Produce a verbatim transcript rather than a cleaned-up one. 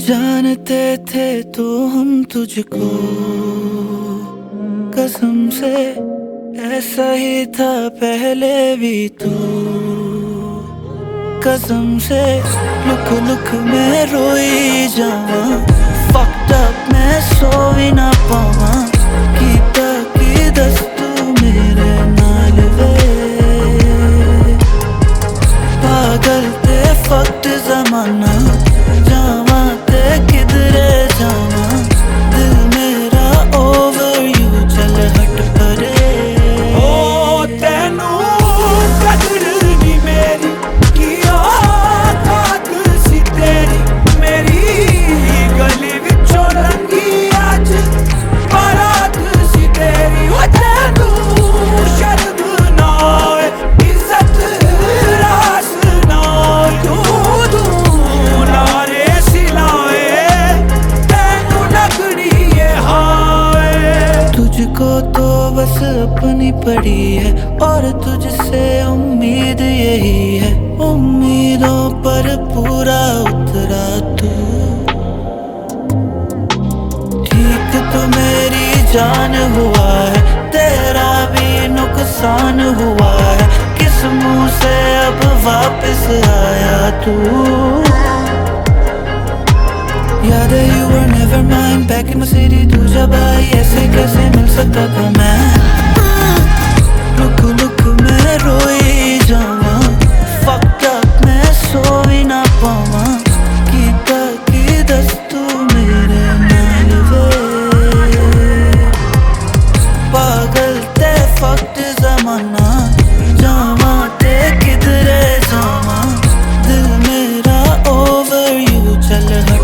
जानते थे तो हम तुझको, कसम से ऐसा ही था पहले भी तो। कसम से लुक लुक मैं रोई जावा, fucked up मैं सो भी ना पावा, कीता की दस तू मेरे नाल वे। पागल ते fucked ज़माना, जावा ते किधरे जावा, दिल मेरा over you चल हट परे। ओ तेनू कदर नी मेरी, किया खाक सी तेरी, मेरी गली विचों लंघी अज बारात सी तेरी। ओ तेनू शर्म ना आए, इज्जत रास ना तू तू नारे सिलाए, तेनू लगड़ी ये हावे। तुझको तो बस अपनी पड़ी है और तुझसे उम्मीद यही है, उम्मीदों पर पूरा उतरा तू। ठीक तो मेरी जान हुआ है, तेरा भी नुकसान हुआ है, किस मुंह से अब वापस आया तू। याद है you were never mine, back in my city तू जब आई, ऐसे कैसे मिल सकता था मैं। लुक लुक मैं रोई जावा, fucked up मैं सो भी ना पावा, कीता की दस तू मेरे नाल वे। पागल ते fucked ज़माना, जावा ते किधरे जावा, दिल मेरा over you चल हट।